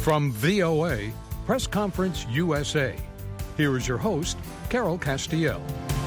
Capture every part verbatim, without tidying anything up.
From V O A, Press Conference U S A, here is your host, Carol Castiel.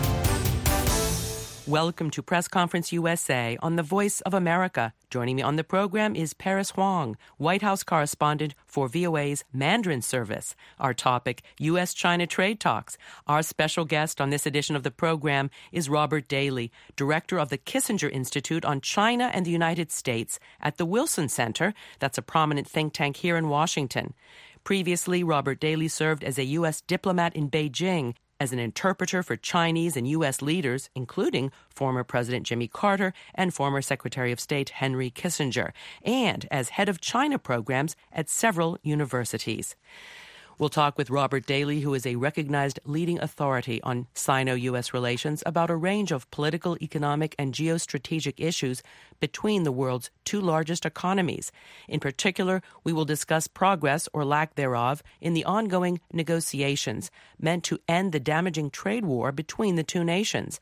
Welcome to Press Conference U S A on the Voice of America. Joining me on the program is Paris Huang, White House correspondent for V O A's Mandarin service. Our topic, U S China trade talks. Our special guest on this edition of the program is Robert Daly, director of the Kissinger Institute on China and the United States at the Wilson Center. That's a prominent think tank here in Washington. Previously, Robert Daly served as a U S diplomat in Beijing, as an interpreter for Chinese and U S leaders, including former President Jimmy Carter and former Secretary of State Henry Kissinger, and as head of China programs at several universities. We'll talk with Robert Daly, who is a recognized leading authority on Sino-U S relations, about a range of political, economic, and geostrategic issues between the world's two largest economies. In particular, we will discuss progress or lack thereof in the ongoing negotiations meant to end the damaging trade war between the two nations.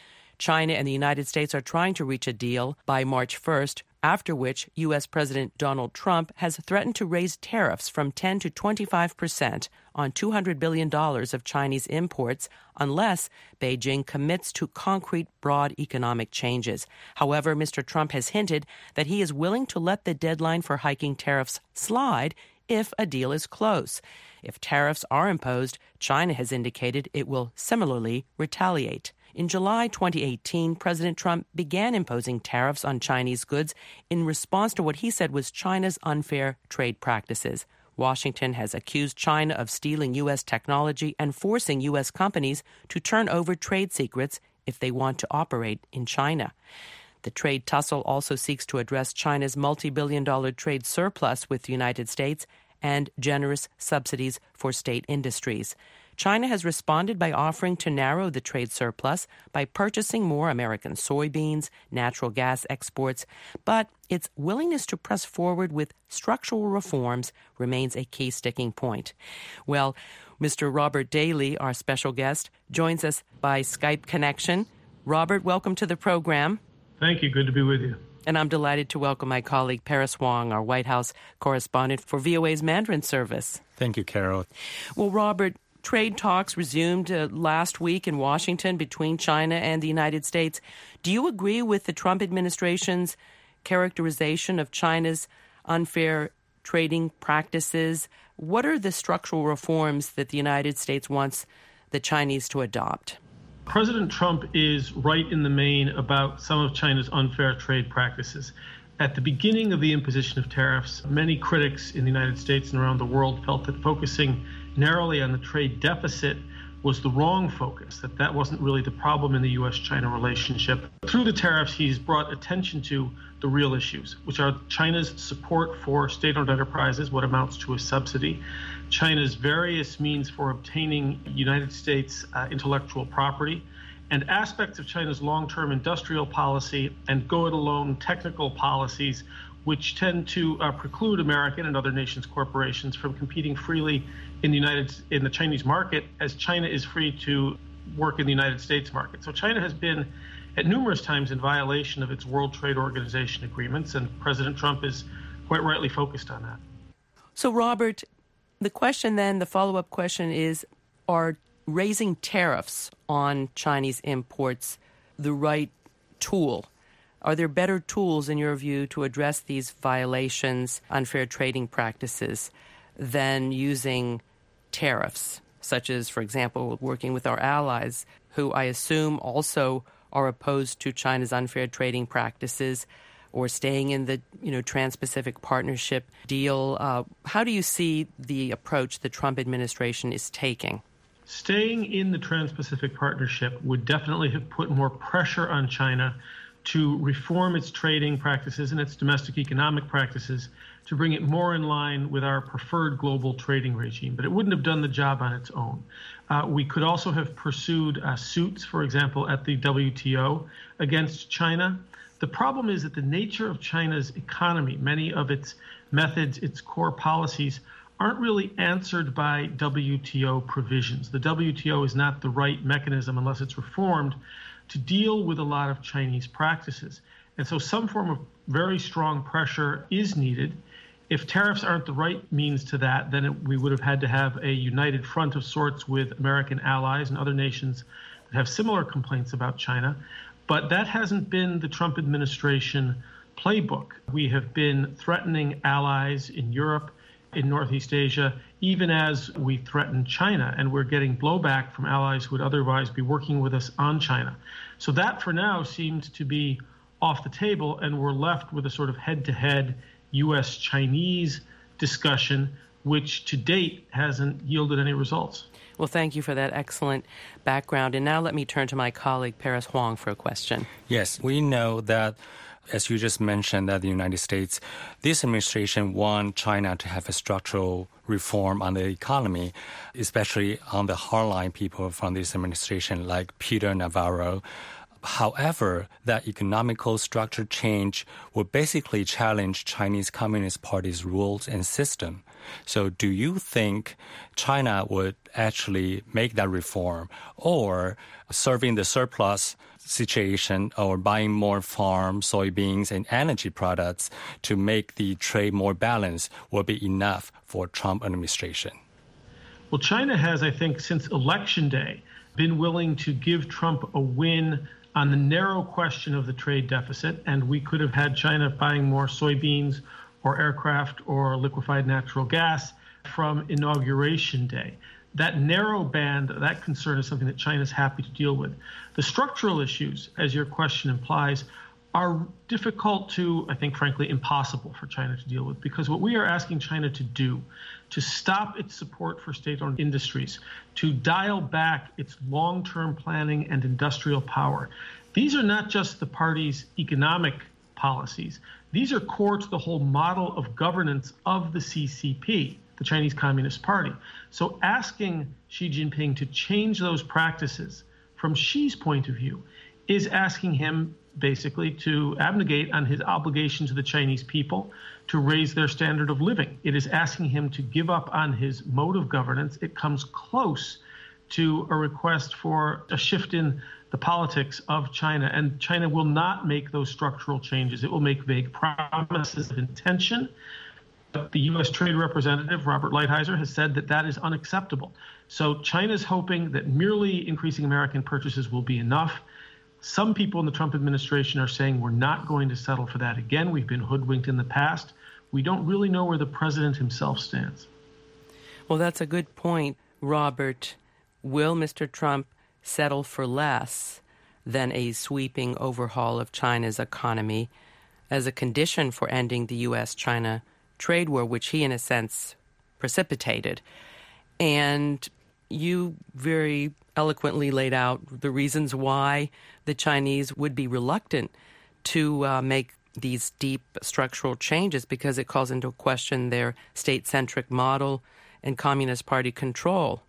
China and the United States are trying to reach a deal by March first, after which U S. President Donald Trump has threatened to raise tariffs from ten to twenty-five percent on two hundred billion dollars of Chinese imports unless Beijing commits to concrete, broad economic changes. However, Mister Trump has hinted that he is willing to let the deadline for hiking tariffs slide if a deal is close. If tariffs are imposed, China has indicated it will similarly retaliate. In July twenty eighteen, President Trump began imposing tariffs on Chinese goods in response to what he said was China's unfair trade practices. Washington has accused China of stealing U S technology and forcing U S companies to turn over trade secrets if they want to operate in China. The trade tussle also seeks to address China's multi-billion dollar trade surplus with the United States and generous subsidies for state industries. China has responded by offering to narrow the trade surplus by purchasing more American soybeans, natural gas exports, but its willingness to press forward with structural reforms remains a key sticking point. Well, Mister Robert Daly, our special guest, joins us by Skype connection. Robert, welcome to the program. Thank you. Good to be with you. And I'm delighted to welcome my colleague Paris Huang, our White House correspondent for V O A's Mandarin service. Thank you, Carol. Well, Robert, trade talks resumed uh, last week in Washington between China and the United States. Do you agree with the Trump administration's characterization of China's unfair trading practices? What are the structural reforms that the United States wants the Chinese to adopt? President Trump is right in the main about some of China's unfair trade practices. At the beginning of the imposition of tariffs, many critics in the United States and around the world felt that focusing narrowly on the trade deficit was the wrong focus, that that wasn't really the problem in the U S China relationship. Through the tariffs, he's brought attention to the real issues, which are China's support for state-owned enterprises, what amounts to a subsidy, China's various means for obtaining United States uh, intellectual property, and aspects of China's long-term industrial policy and go-it-alone technical policies, which tend to uh, preclude American and other nations' corporations from competing freely in the United in the Chinese market, as China is free to work in the United States market. So China has been at numerous times in violation of its World Trade Organization agreements, and President Trump is quite rightly focused on that. So, Robert, the question then, the follow-up question is, are raising tariffs on Chinese imports the right tool? Are there better tools, in your view, to address these violations, unfair trading practices, than using tariffs, such as, for example, working with our allies, who I assume also are opposed to China's unfair trading practices, or staying in the you know Trans-Pacific Partnership deal? Uh, how do you see the approach the Trump administration is taking? Staying in the Trans-Pacific Partnership would definitely have put more pressure on China to reform its trading practices and its domestic economic practices to bring it more in line with our preferred global trading regime. But it wouldn't have done the job on its own. Uh, we could also have pursued uh, suits, for example, at the W T O against China. The problem is that the nature of China's economy, many of its methods, its core policies, aren't really answered by W T O provisions. The W T O is not the right mechanism, unless it's reformed, to deal with a lot of Chinese practices. And so some form of very strong pressure is needed If tariffs aren't the right means to that, then it, we would have had to have a united front of sorts with American allies and other nations that have similar complaints about China. But that hasn't been the Trump administration playbook. We have been threatening allies in Europe, in Northeast Asia, even as we threaten China, and we're getting blowback from allies who would otherwise be working with us on China. So that, for now, seems to be off the table, and we're left with a sort of head-to-head U S Chinese discussion, which to date hasn't yielded any results. Well, thank you for that excellent background. And now let me turn to my colleague, Paris Huang, for a question. Yes, we know that, as you just mentioned, that the United States, this administration want China to have a structural reform on the economy, especially on the hardline people from this administration like Peter Navarro. However, that economical structure change would basically challenge Chinese Communist Party's rules and system. So do you think China would actually make that reform, or serving the surplus situation or buying more farm, soybeans, and energy products to make the trade more balanced will be enough for Trump administration? Well, China has, I think, since Election Day, been willing to give Trump a win on the narrow question of the trade deficit, and we could have had China buying more soybeans or aircraft or liquefied natural gas from Inauguration Day. That narrow band, that concern is something that China is happy to deal with. The structural issues, as your question implies, are difficult to, I think, frankly, impossible for China to deal with, because what we are asking China to do, to stop its support for state-owned industries, to dial back its long-term planning and industrial power. These are not just the party's economic policies. These are core to the whole model of governance of the C C P, the Chinese Communist Party. So asking Xi Jinping to change those practices from Xi's point of view is asking him basically to abnegate on his obligation to the Chinese people to raise their standard of living. It is asking him to give up on his mode of governance. It comes close to a request for a shift in the politics of China, and China will not make those structural changes. It will make vague promises of intention. But the U S Trade Representative, Robert Lighthizer, has said that that is unacceptable. So China's hoping that merely increasing American purchases will be enough. Some people in the Trump administration are saying we're not going to settle for that again. We've been hoodwinked in the past. We don't really know where the president himself stands. Well, that's a good point, Robert. Will Mister Trump settle for less than a sweeping overhaul of China's economy as a condition for ending the U S China trade war, which he, in a sense, precipitated? And you very eloquently laid out the reasons why the Chinese would be reluctant to uh, make these deep structural changes, because it calls into question their state-centric model and Communist Party control.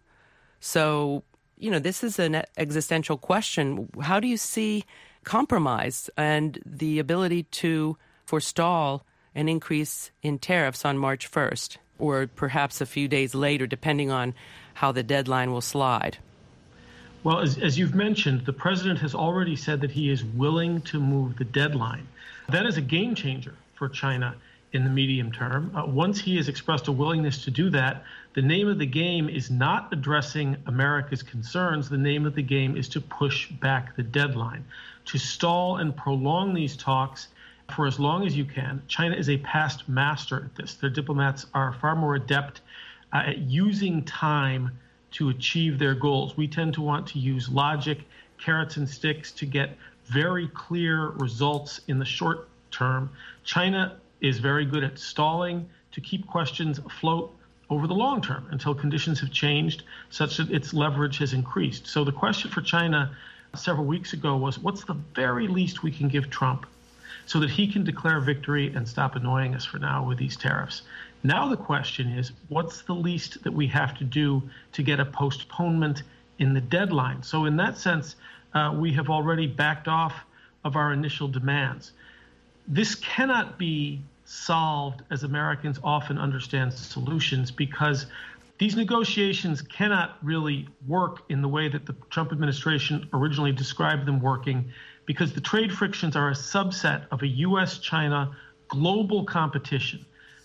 So, you know, this is an existential question. How do you see compromise and the ability to forestall an increase in tariffs on March first, or perhaps a few days later, depending on how the deadline will slide? Well, as, as you've mentioned, the president has already said that he is willing to move the deadline. That is a game changer for China in the medium term. Uh, once he has expressed a willingness to do that, the name of the game is not addressing America's concerns. The name of the game is to push back the deadline, to stall and prolong these talks for as long as you can. China is a past master at this. Their diplomats are far more adept uh, at using time to achieve their goals. We tend to want to use logic, carrots and sticks to get very clear results in the short term. China is very good at stalling to keep questions afloat over the long term until conditions have changed such that its leverage has increased. So the question for China several weeks ago was, what's the very least we can give Trump so that he can declare victory and stop annoying us for now with these tariffs? Now the question is, what's the least that we have to do to get a postponement in the deadline? So in that sense, uh, we have already backed off of our initial demands. This cannot be solved as Americans often understand solutions, because these negotiations cannot really work in the way that the Trump administration originally described them working, because the trade frictions are a subset of a U S China global competition.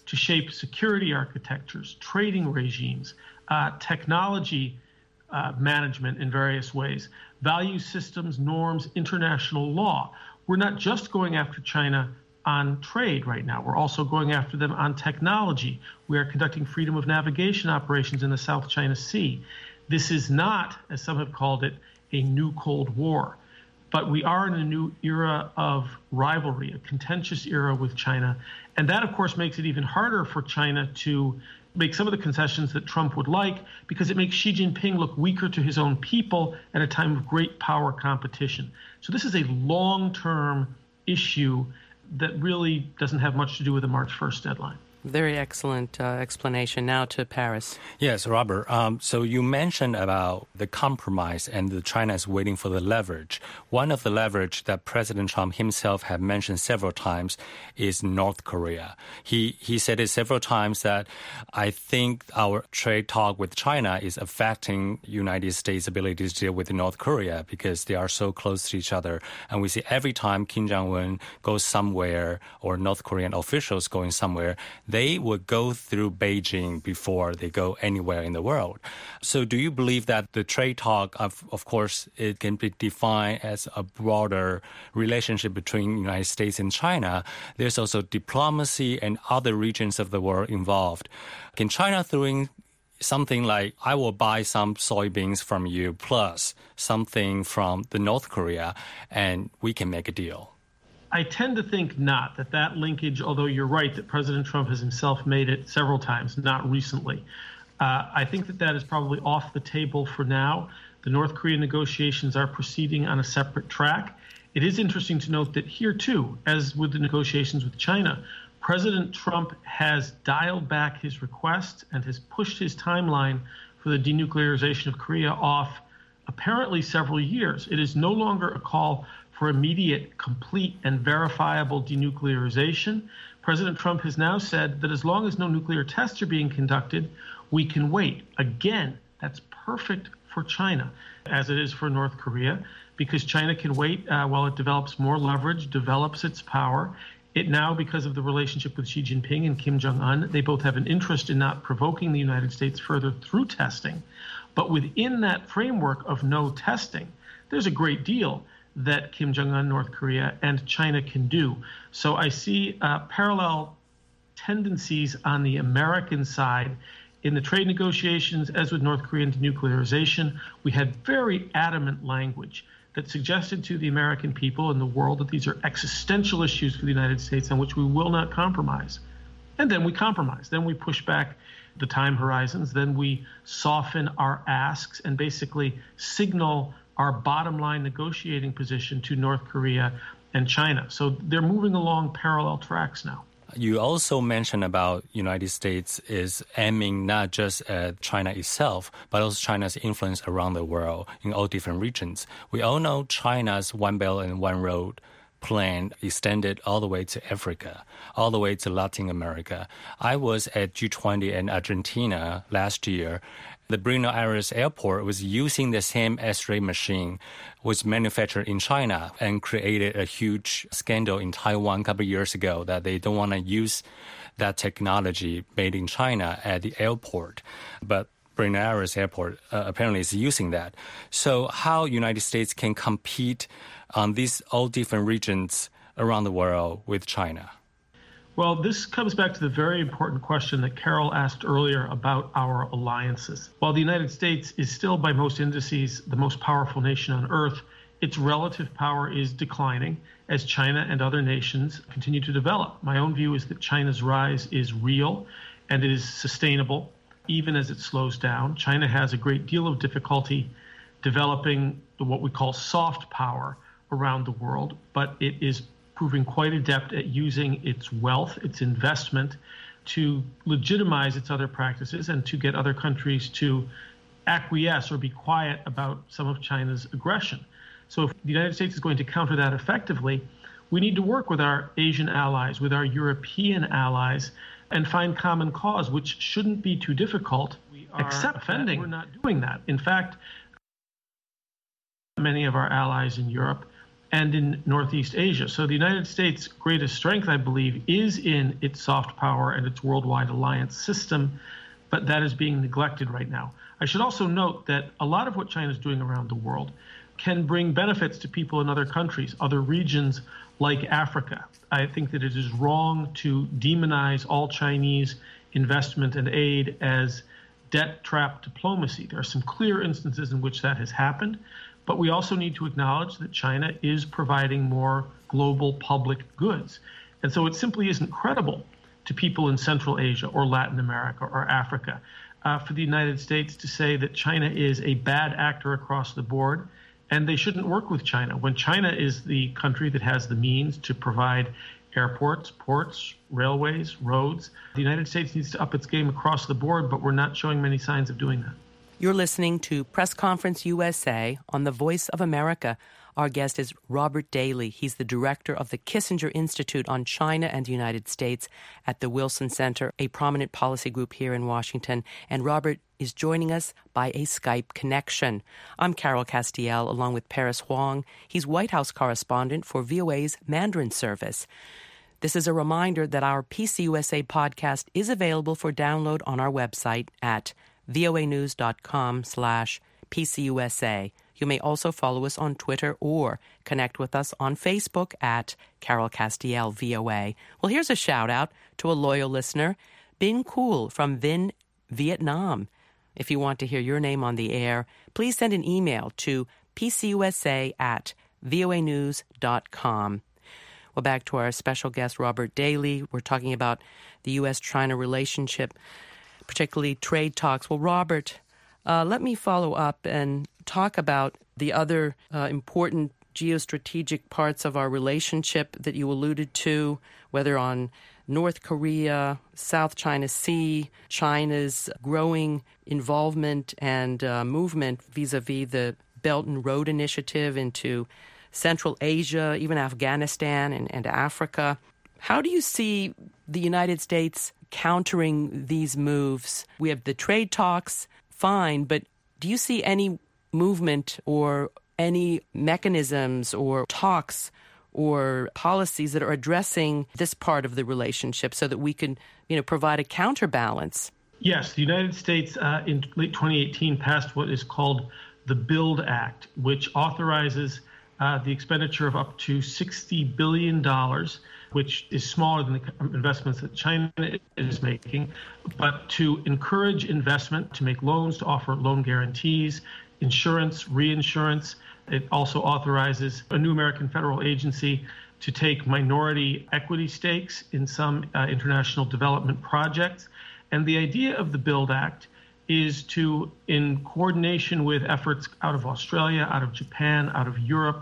to shape security architectures, trading regimes, uh, technology uh, management in various ways, value systems, norms, international law. We're not just going after China on trade right now. We're also going after them on technology. We are conducting freedom of navigation operations in the South China Sea. This is not, as some have called it, a new Cold War. But we are in a new era of rivalry, a contentious era with China. And that, of course, makes it even harder for China to make some of the concessions that Trump would like, because it makes Xi Jinping look weaker to his own people at a time of great power competition. So this is a long-term issue that really doesn't have much to do with the March first deadline. Very excellent uh, explanation. Now to Paris. Yes, Robert. Um, so you mentioned about the compromise and the China is waiting for the leverage. One of the leverage that President Trump himself had mentioned several times is North Korea. He he said it several times that I think our trade talk with China is affecting United States' ability to deal with North Korea because they are so close to each other. And we see every time Kim Jong-un goes somewhere or North Korean officials going somewhere, they would go through Beijing before they go anywhere in the world. So do you believe that the trade talk, of, of course, it can be defined as a broader relationship between the United States and China? There's also diplomacy and other regions of the world involved. Can China throw in something like, I will buy some soybeans from you plus something from the North Korea and we can make a deal? I tend to think not, that that linkage, although you're right that President Trump has himself made it several times, not recently. Uh, I think that that is probably off the table for now. The North Korean negotiations are proceeding on a separate track. It is interesting to note that here, too, as with the negotiations with China, President Trump has dialed back his request and has pushed his timeline for the denuclearization of Korea off apparently several years. It is no longer a call for immediate, complete, and verifiable denuclearization. President Trump has now said that as long as no nuclear tests are being conducted, we can wait. Again, that's perfect for China, as it is for North Korea, because China can wait uh, while it develops more leverage, develops its power. It now, because of the relationship with Xi Jinping and Kim Jong-un, they both have an interest in not provoking the United States further through testing. But within that framework of no testing, there's a great deal that Kim Jong-un, North Korea, and China can do. So I see uh, parallel tendencies on the American side. In the trade negotiations, as with North Korean denuclearization, we had very adamant language that suggested to the American people and the world that these are existential issues for the United States on which we will not compromise. And then we compromise. Then we push back the time horizons. Then we soften our asks and basically signal our bottom line negotiating position to North Korea and China. So they're moving along parallel tracks now. You also mentioned about United States is aiming not just at China itself, but also China's influence around the world in all different regions. We all know China's One Belt and One Road plan extended all the way to Africa, all the way to Latin America. I was at G twenty in Argentina last year. The Buenos Aires airport was using the same X-ray machine was manufactured in China and created a huge scandal in Taiwan a couple of years ago that they don't want to use that technology made in China at the airport. But Buenos Aires airport uh, apparently is using that. So how United States can compete on these all different regions around the world with China? Well, this comes back to the very important question that Carol asked earlier about our alliances. While the United States is still, by most indices, the most powerful nation on earth, its relative power is declining as China and other nations continue to develop. My own view is that China's rise is real and it is sustainable, even as it slows down. China has a great deal of difficulty developing what we call soft power around the world, but it is proving quite adept at using its wealth, its investment, to legitimize its other practices and to get other countries to acquiesce or be quiet about some of China's aggression. So if the United States is going to counter that effectively, we need to work with our Asian allies, with our European allies, and find common cause, which shouldn't be too difficult, we are except defending. We're not doing that. In fact, many of our allies in Europe and in Northeast Asia. So the United States' greatest strength, I believe, is in its soft power and its worldwide alliance system, but that is being neglected right now. I should also note that a lot of what China is doing around the world can bring benefits to people in other countries, other regions like Africa. I think that it is wrong to demonize all Chinese investment and aid as debt trap diplomacy. There are some clear instances in which that has happened, but we also need to acknowledge that China is providing more global public goods. And so it simply isn't credible to people in Central Asia or Latin America or Africa uh, for the United States to say that China is a bad actor across the board and they shouldn't work with China, when China is the country that has the means to provide airports, ports, railways, roads. The United States needs to up its game across the board, but we're not showing many signs of doing that. You're listening to Press Conference U S A on the Voice of America. Our guest is Robert Daly. He's the director of the Kissinger Institute on China and the United States at the Wilson Center, a prominent policy group here in Washington. And Robert is joining us by a Skype connection. I'm Carol Castiel, along with Paris Huang. He's White House correspondent for V O A's Mandarin service. This is a reminder that our P C U S A podcast is available for download on our website at voanews.com slash PCUSA. You may also follow us on Twitter or connect with us on Facebook at Carol Castiel V O A. Well, here's a shout out to a loyal listener, Bin Cool from Vinh, Vietnam. If you want to hear your name on the air, please send an email to pcusa at voanews dot com. Well, back to our special guest, Robert Daly. We're talking about the U S China relationship, particularly trade talks. Well, Robert, uh, let me follow up and talk about the other uh, important geostrategic parts of our relationship that you alluded to, whether on North Korea, South China Sea, China's growing involvement and uh, movement vis-a-vis the Belt and Road Initiative into Central Asia, even Afghanistan and, and Africa. How do you see the United States countering these moves? We have the trade talks, fine, but do you see any movement or any mechanisms or talks or policies that are addressing this part of the relationship so that we can, you know, provide a counterbalance? Yes, the United States uh, in late twenty eighteen passed what is called the BUILD Act, which authorizes uh, the expenditure of up to sixty billion dollars, which is smaller than the investments that China is making, but to encourage investment, to make loans, to offer loan guarantees, insurance, reinsurance. It also authorizes a new American federal agency to take minority equity stakes in some uh, international development projects. And the idea of the BUILD Act is to, in coordination with efforts out of Australia, out of Japan, out of Europe,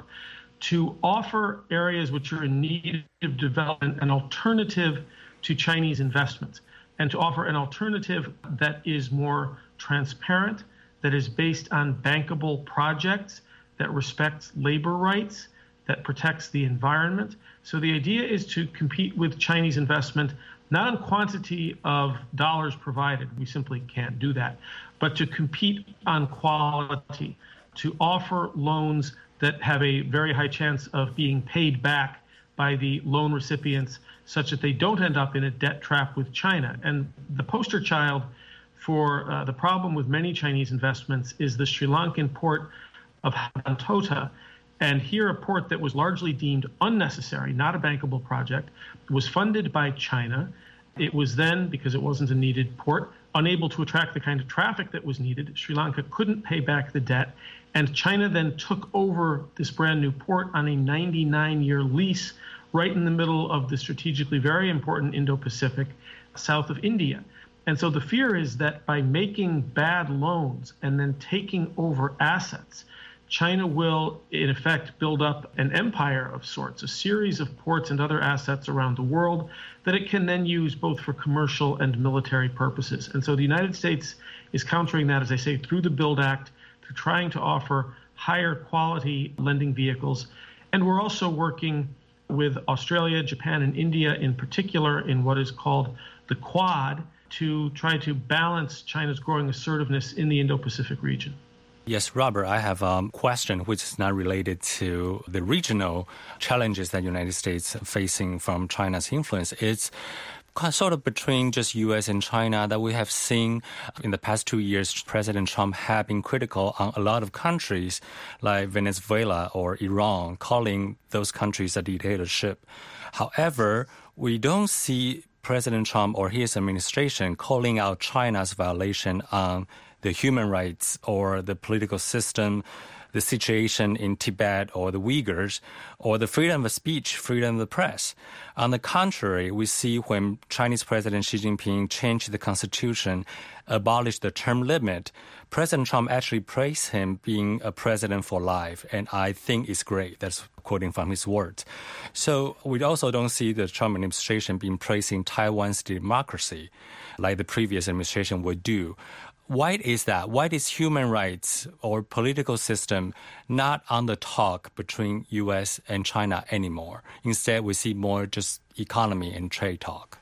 to offer areas which are in need of development an alternative to Chinese investments, and to offer an alternative that is more transparent, that is based on bankable projects, that respects labor rights, that protects the environment. So the idea is to compete with Chinese investment, not on quantity of dollars provided, we simply can't do that, but to compete on quality, to offer loans that have a very high chance of being paid back by the loan recipients such that they don't end up in a debt trap with China. And the poster child for uh, the problem with many Chinese investments is the Sri Lankan port of Hambantota. And here, a port that was largely deemed unnecessary, not a bankable project, was funded by China. It was then, because it wasn't a needed port, unable to attract the kind of traffic that was needed. Sri Lanka couldn't pay back the debt. And China then took over this brand new port on a ninety-nine year lease right in the middle of the strategically very important Indo-Pacific south of India. And so the fear is that by making bad loans and then taking over assets, China will, in effect, build up an empire of sorts, a series of ports and other assets around the world that it can then use both for commercial and military purposes. And so the United States is countering that, as I say, through the BUILD Act, through trying to offer higher quality lending vehicles. And we're also working with Australia, Japan, and India in particular in what is called the Quad to try to balance China's growing assertiveness in the Indo-Pacific region. Yes, Robert, I have a question which is not related to the regional challenges that the United States are facing from China's influence. It's sort of between just U S and China that we have seen in the past two years, President Trump have been critical on a lot of countries like Venezuela or Iran, calling those countries a dictatorship. However, we don't see President Trump or his administration calling out China's violation on the human rights or the political system, the situation in Tibet or the Uyghurs, or the freedom of speech, freedom of the press. On the contrary, we see when Chinese President Xi Jinping changed the constitution, abolished the term limit, President Trump actually praised him being a president for life, and I think it's great. That's quoting from his words. So we also don't see the Trump administration being praising Taiwan's democracy like the previous administration would do. Why is that? Why is human rights or political system not on the talk between U S and China anymore? Instead, we see more just economy and trade talk.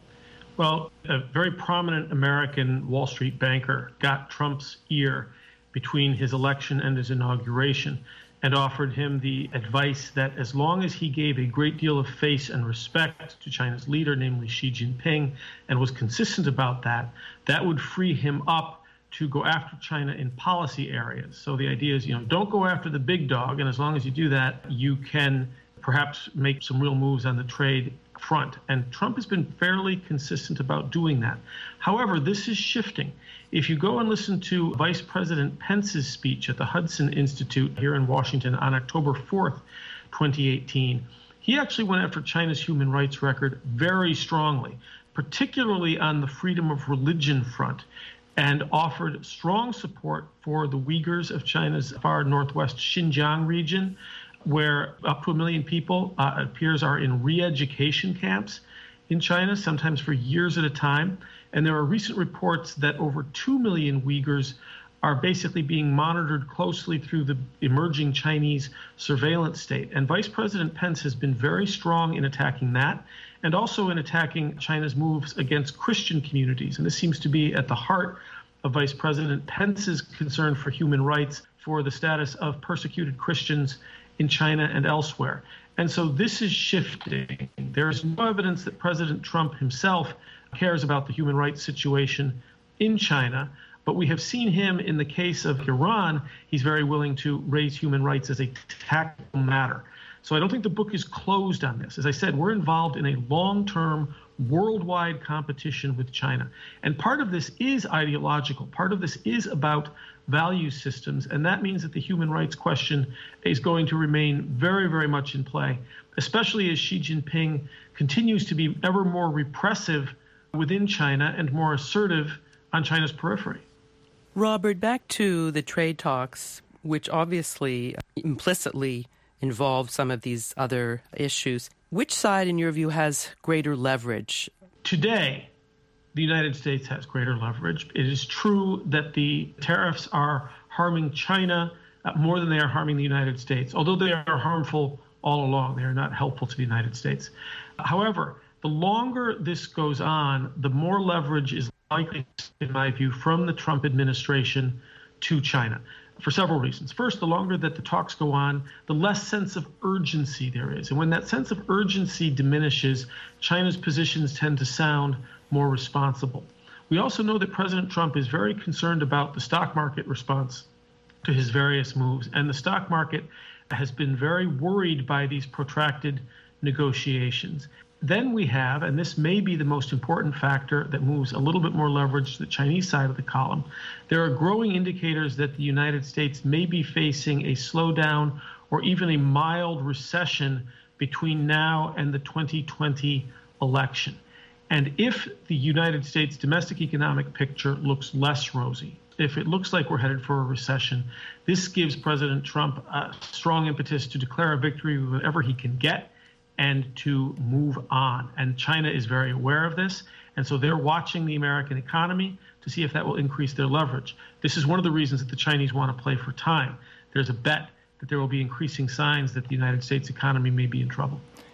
Well, a very prominent American Wall Street banker got Trump's ear between his election and his inauguration and offered him the advice that as long as he gave a great deal of face and respect to China's leader, namely Xi Jinping, and was consistent about that, that would free him up to go after China in policy areas. So the idea is, you know, don't go after the big dog, and as long as you do that, you can perhaps make some real moves on the trade front. And Trump has been fairly consistent about doing that. However, this is shifting. If you go and listen to Vice President Pence's speech at the Hudson Institute here in Washington on October fourth, twenty eighteen, he actually went after China's human rights record very strongly, particularly on the freedom of religion front, and offered strong support for the Uyghurs of China's far northwest Xinjiang region, where up to a million people, uh, it appears, are in re-education camps in China, sometimes for years at a time. And there are recent reports that over two million Uyghurs are basically being monitored closely through the emerging Chinese surveillance state. And Vice President Pence has been very strong in attacking that, and also in attacking China's moves against Christian communities. And this seems to be at the heart of Vice President Pence's concern for human rights, for the status of persecuted Christians in China and elsewhere. And so this is shifting. There is no evidence that President Trump himself cares about the human rights situation in China, but we have seen him in the case of Iran. He's very willing to raise human rights as a tactical matter. So I don't think the book is closed on this. As I said, we're involved in a long-term worldwide competition with China. And part of this is ideological. Part of this is about value systems. And that means that the human rights question is going to remain very, very much in play, especially as Xi Jinping continues to be ever more repressive within China and more assertive on China's periphery. Robert, back to the trade talks, which obviously implicitly involve some of these other issues. Which side, in your view, has greater leverage? Today, the United States has greater leverage. It is true that the tariffs are harming China uh, more than they are harming the United States, although they are harmful all along. They are not helpful to the United States. However, the longer this goes on, the more leverage is likely, in my view, from the Trump administration to China, for several reasons. First, the longer that the talks go on, the less sense of urgency there is. And when that sense of urgency diminishes, China's positions tend to sound more responsible. We also know that President Trump is very concerned about the stock market response to his various moves. And the stock market has been very worried by these protracted negotiations. Then we have, and this may be the most important factor that moves a little bit more leverage to the Chinese side of the column, there are growing indicators that the United States may be facing a slowdown or even a mild recession between now and the twenty twenty election. And if the United States domestic economic picture looks less rosy, if it looks like we're headed for a recession, this gives President Trump a strong impetus to declare a victory whenever he can get and to move on. And China is very aware of this. And so they're watching the American economy to see if that will increase their leverage. This is one of the reasons that the Chinese want to play for time. There's a bet that there will be increasing signs that the United States economy may be in trouble.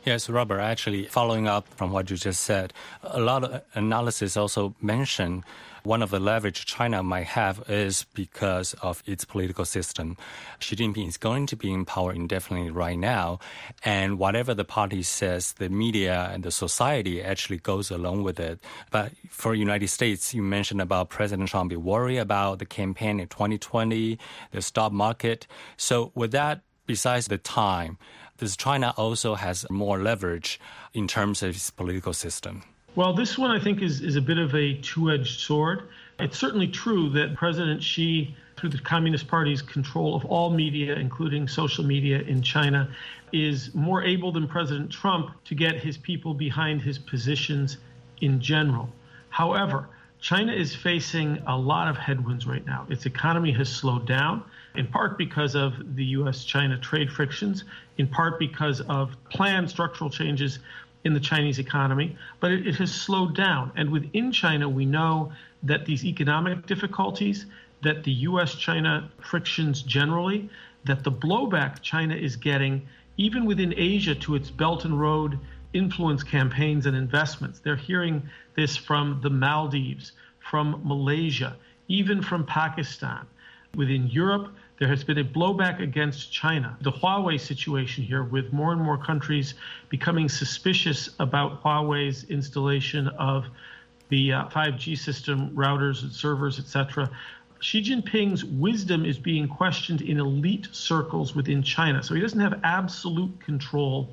Yes, Robert, actually, following up from what you just said, a lot of analysis also mentioned one of the leverage China might have is because of its political system. Xi Jinping is going to be in power indefinitely right now, and whatever the party says, the media and the society actually goes along with it. But for the United States, you mentioned about President Trump be worried about the campaign in twenty twenty, the stock market. So with that, besides the time, does China also has more leverage in terms of its political system? Well, this one, I think, is, is a bit of a two-edged sword. It's certainly true that President Xi, through the Communist Party's control of all media, including social media in China, is more able than President Trump to get his people behind his positions in general. However, China is facing a lot of headwinds right now. Its economy has slowed down, in part because of the U S China trade frictions, in part because of planned structural changes in the Chinese economy, but it, it has slowed down. And within China, we know that these economic difficulties, that the U S China frictions generally, that the blowback China is getting, even within Asia, to its Belt and Road influence campaigns and investments. They're hearing this from the Maldives, from Malaysia, even from Pakistan. Within Europe, there has been a blowback against China. The Huawei situation here, with more and more countries becoming suspicious about Huawei's installation of the uh, five G system, routers and servers, et cetera. Xi Jinping's wisdom is being questioned in elite circles within China. So he doesn't have absolute control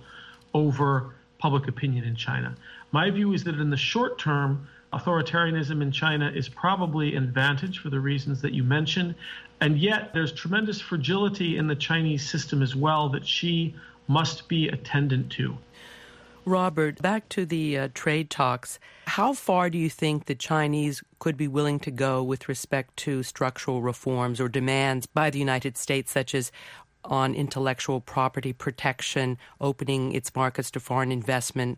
over public opinion in China. My view is that in the short term, authoritarianism in China is probably an advantage for the reasons that you mentioned. And yet there's tremendous fragility in the Chinese system as well that Xi must be attendant to. Robert, back to the uh, trade talks. How far do you think the Chinese could be willing to go with respect to structural reforms or demands by the United States, such as on intellectual property protection, opening its markets to foreign investment,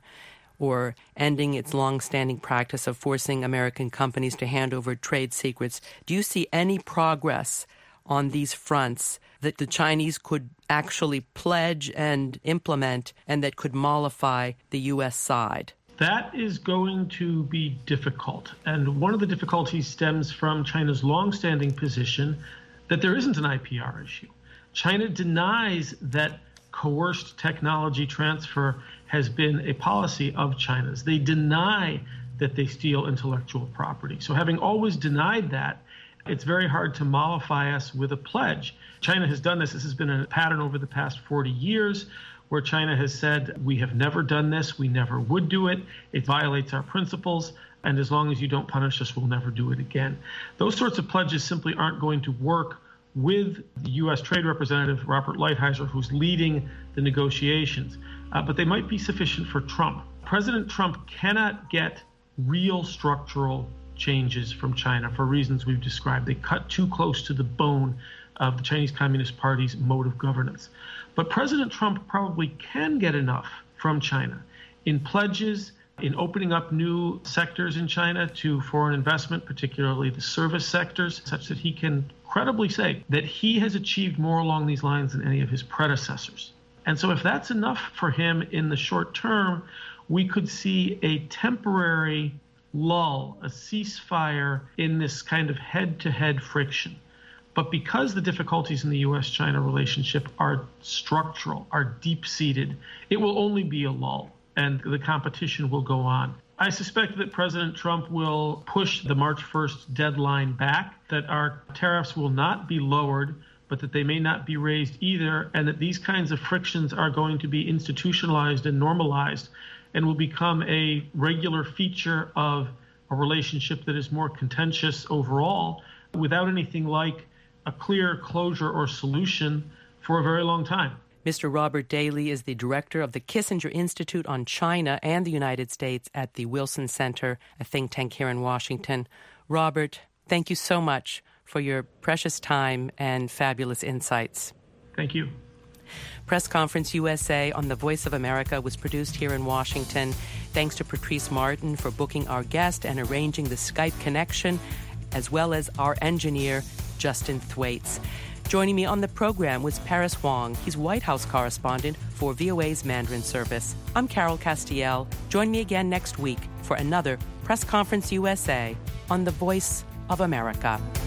or ending its long-standing practice of forcing American companies to hand over trade secrets? Do you see any progress on these fronts that the Chinese could actually pledge and implement and that could mollify the U S side? That is going to be difficult. And one of the difficulties stems from China's long-standing position that there isn't an I P R issue. China denies that coerced technology transfer has been a policy of China's. They deny that they steal intellectual property. So having always denied that, it's very hard to mollify us with a pledge. China has done this. This has been a pattern over the past forty years where China has said, we have never done this, we never would do it, it violates our principles, and as long as you don't punish us, we'll never do it again. Those sorts of pledges simply aren't going to work with the U S Trade Representative, Robert Lighthizer, who's leading the negotiations. Uh, but they might be sufficient for Trump. President Trump cannot get real structural changes from China for reasons we've described. They cut too close to the bone of the Chinese Communist Party's mode of governance. But President Trump probably can get enough from China in pledges, in opening up new sectors in China to foreign investment, particularly the service sectors, such that he can credibly say that he has achieved more along these lines than any of his predecessors. And so if that's enough for him in the short term, we could see a temporary lull, a ceasefire in this kind of head-to-head friction. But because the difficulties in the U S China relationship are structural, are deep-seated, it will only be a lull, and the competition will go on. I suspect that President Trump will push the March first deadline back, that our tariffs will not be lowered, but that they may not be raised either, and that these kinds of frictions are going to be institutionalized and normalized and will become a regular feature of a relationship that is more contentious overall, without anything like a clear closure or solution for a very long time. Mister Robert Daly is the director of the Kissinger Institute on China and the United States at the Wilson Center, a think tank here in Washington. Robert, thank you so much for your precious time and fabulous insights. Thank you. Press Conference U S A on the Voice of America was produced here in Washington. Thanks to Patrice Martin for booking our guest and arranging the Skype connection, as well as our engineer, Justin Thwaites. Joining me on the program was Paris Huang. He's White House correspondent for V O A's Mandarin service. I'm Carol Castiel. Join me again next week for another Press Conference U S A on the Voice of America.